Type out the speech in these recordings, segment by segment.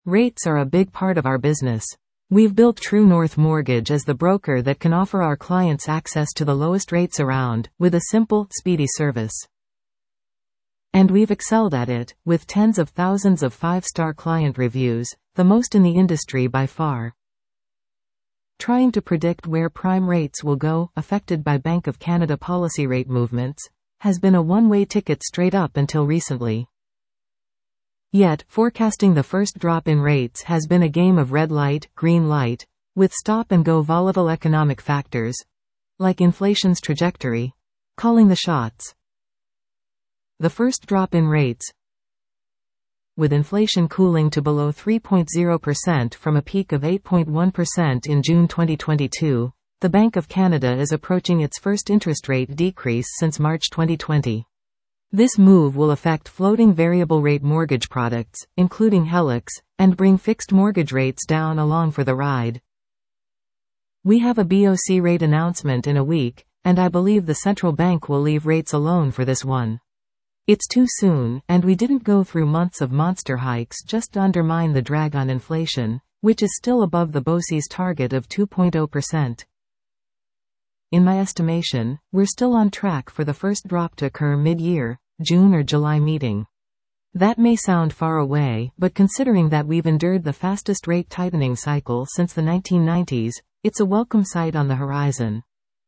Rates are a big part of our business. We've built True North Mortgage as the broker that can offer our clients access to the lowest rates around, with a simple, speedy service. And we've excelled at it, with tens of thousands of 5-star client reviews, the most in the industry by far. Trying to predict where prime rates will go, affected by Bank of Canada policy rate movements, has been a one-way ticket straight up until recently. Yet, forecasting the first drop in rates has been a game of red light, green light, with stop-and-go volatile economic factors, like inflation's trajectory, calling the shots. The first drop in rates, with inflation cooling to below 3.0% from a peak of 8.1% in June 2022, the Bank of Canada is approaching its first interest rate decrease since March 2020. This move will affect floating variable rate mortgage products, including HELOCs, and bring fixed mortgage rates down along for the ride. We have a BOC rate announcement in a week, and I believe the central bank will leave rates alone for this one. It's too soon, and we didn't go through months of monster hikes just to undermine the drag on inflation, which is still above the BOC's target of 2.0%. In my estimation, we're still on track for the first drop to occur mid-year, June or July meeting. That may sound far away, but considering that we've endured the fastest rate tightening cycle since the 1990s, it's a welcome sight on the horizon.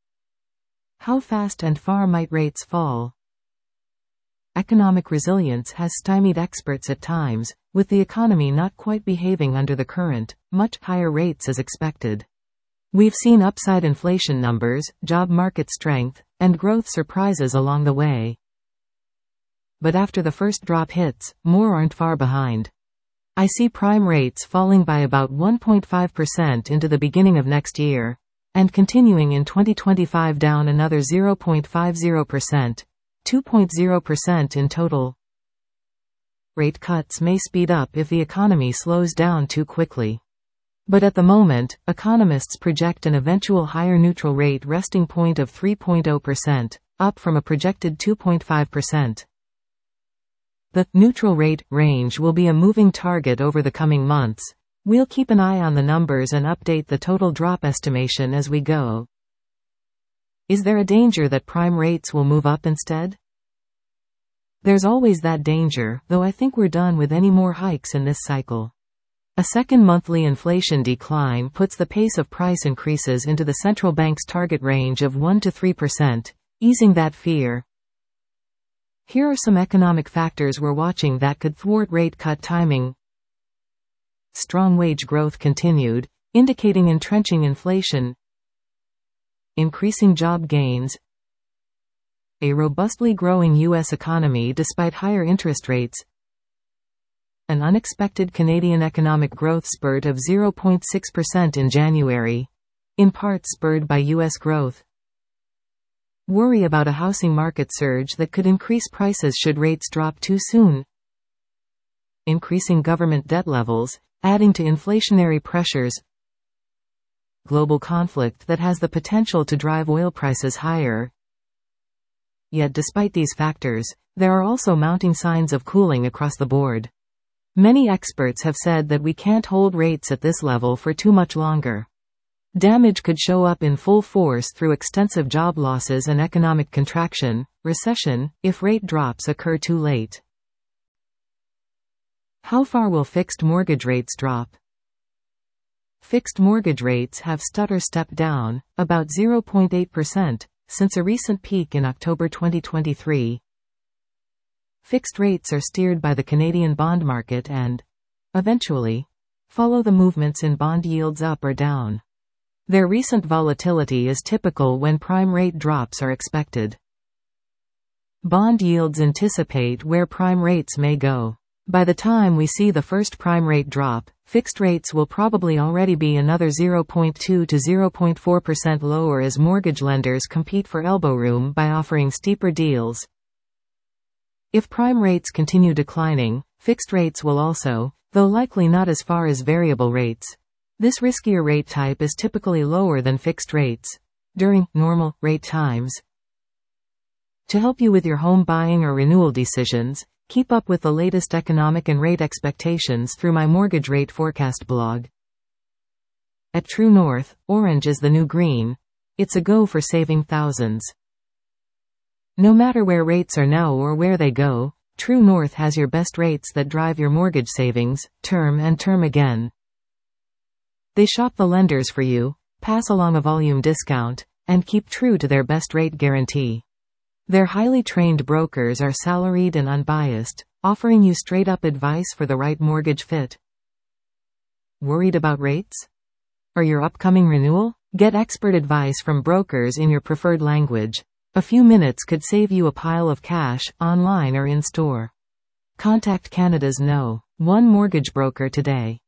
How fast and far might rates fall? Economic resilience has stymied experts at times, with the economy not quite behaving under the current, much higher rates as expected. We've seen upside inflation numbers, job market strength, and growth surprises along the way. But after the first drop hits, more aren't far behind. I see prime rates falling by about 1.5% into the beginning of next year, and continuing in 2025 down another 0.50%, 2.0% in total. Rate cuts may speed up if the economy slows down too quickly. But at the moment, economists project an eventual higher neutral rate resting point of 3.0%, up from a projected 2.5%. The neutral rate range will be a moving target over the coming months. We'll keep an eye on the numbers and update the total drop estimation as we go. Is there a danger that prime rates will move up instead? There's always that danger, though I think we're done with any more hikes in this cycle. A second monthly inflation decline puts the pace of price increases into the central bank's target range of 1 to 3%, easing that fear. Here are some economic factors we're watching that could thwart rate cut timing. Strong wage growth continued, indicating entrenching inflation. Increasing job gains. A robustly growing U.S. economy despite higher interest rates. An unexpected Canadian economic growth spurt of 0.6% in January, in part spurred by U.S. growth. Worry about a housing market surge that could increase prices should rates drop too soon. Increasing government debt levels, adding to inflationary pressures. Global conflict that has the potential to drive oil prices higher. Yet despite these factors, there are also mounting signs of cooling across the board. Many experts have said that we can't hold rates at this level for too much longer. Damage could show up in full force through extensive job losses and economic contraction, recession, if rate drops occur too late. How far will fixed mortgage rates drop? Fixed mortgage rates have stepped down, about 0.8%, since a recent peak in October 2023. Fixed rates are steered by the Canadian bond market and, eventually, follow the movements in bond yields up or down. Their recent volatility is typical when prime rate drops are expected. Bond yields anticipate where prime rates may go. By the time we see the first prime rate drop, fixed rates will probably already be another 0.2 to 0.4% lower as mortgage lenders compete for elbow room by offering steeper deals. If prime rates continue declining, fixed rates will also, though likely not as far as variable rates. This riskier rate type is typically lower than fixed rates during normal rate times. To help you with your home buying or renewal decisions, Keep up with the latest economic and rate expectations through my mortgage rate forecast blog. At True North, orange is the new green. It's a go for saving thousands. No matter where rates are now or where they go, True North has your best rates that drive your mortgage savings, term and term again. They shop the lenders for you, pass along a volume discount, and keep true to their best rate guarantee. Their highly trained brokers are salaried and unbiased, offering you straight-up advice for the right mortgage fit. Worried about rates? Or your upcoming renewal? Get expert advice from brokers in your preferred language. A few minutes could save you a pile of cash, online or in store. Contact Canada's No. 1 mortgage broker today.